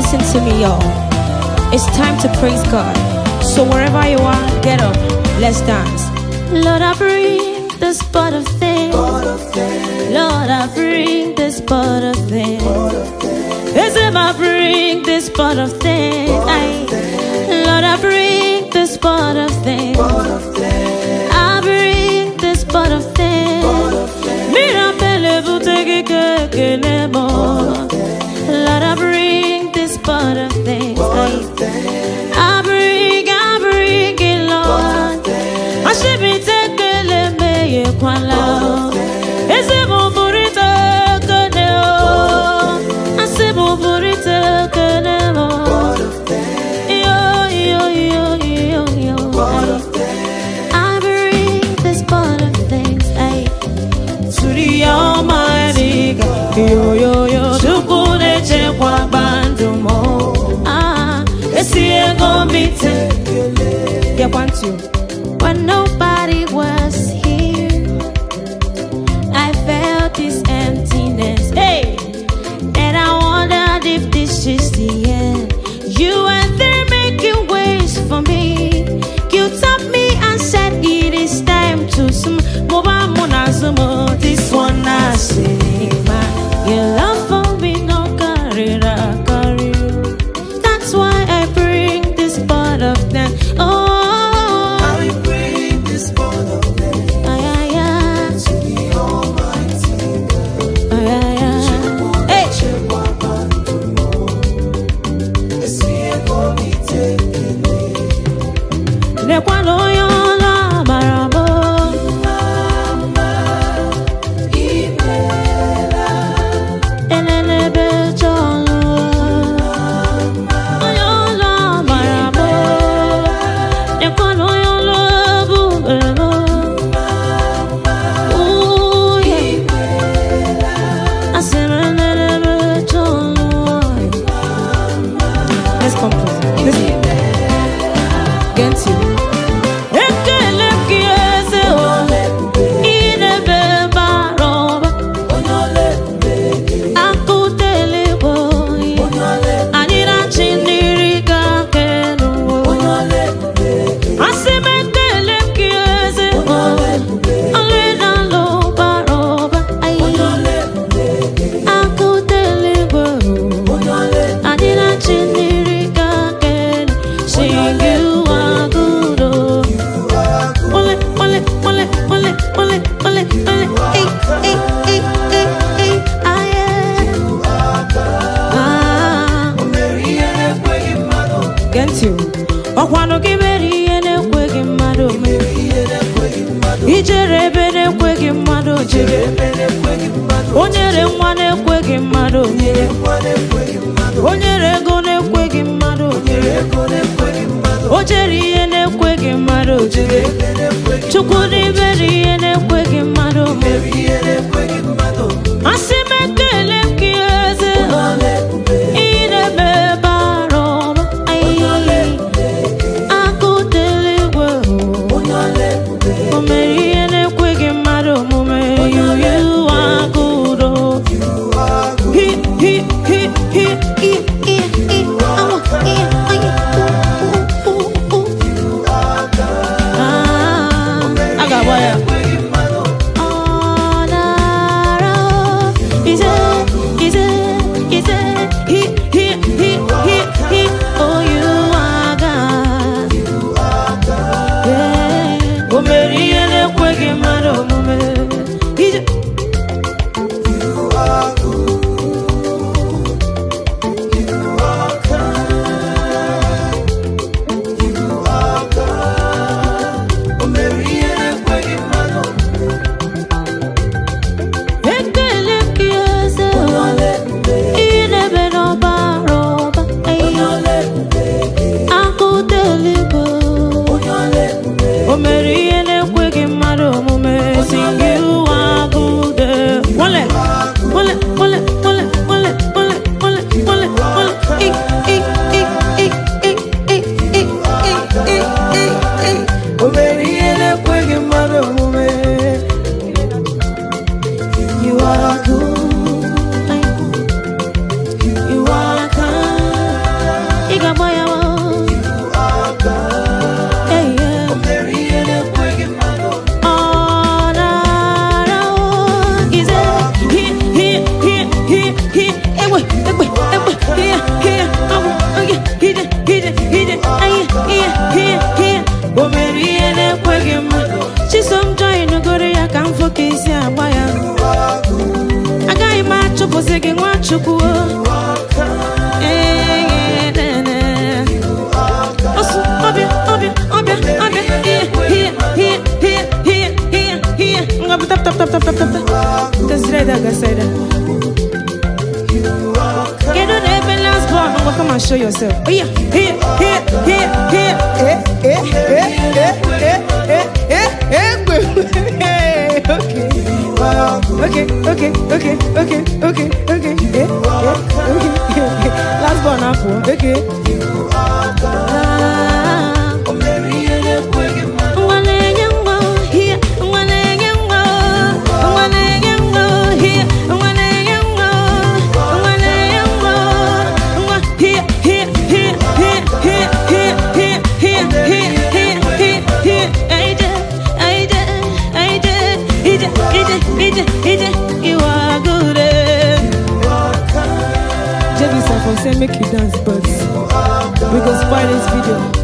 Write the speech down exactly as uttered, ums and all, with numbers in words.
Listen to me, y'all. It's time to praise God. So wherever you are, get up. Let's dance. Lord, I bring this pot of things. Lord, I bring this pot of things. Yes, I bring this pot of things. Lord, I bring this pot of things. I bring this pot of things. Lord, I bring this pot of things. I bring, I bring it, Lord. I should be taking it, may you quite love. Is it more for it? I say more for it. Yo, yo, yo, yo, yo. I bring this pot of things to the Almighty God. Yo, yo, yo. To put it in what band to more. Ah, it's here gonna be taken. Yeah, one, two. When nobody was here, I felt this emptiness. Hey, and I wondered if this is the end. You were there making ways for me. You tapped me and said it is time to some. This one I say, your love for me no carry, carry. That's why I bring this pot of them. Oh. Why? Chuku. Also, Obia, Obia, Obia, Obia, here, here, here, here, here, here, here. Tap, tap, tap, tap, tap, tap, tap. That's right, I said that. Get on the last bar. Come and show yourself. Oh yeah, here, here, here, here. Eh, eh, eh, eh, eh, eh, eh, eh. Okay. Okay, okay, okay, okay, okay, okay. Eh, eh, okay. Last bar now, okay. Say make you dance, but we go spoil this video.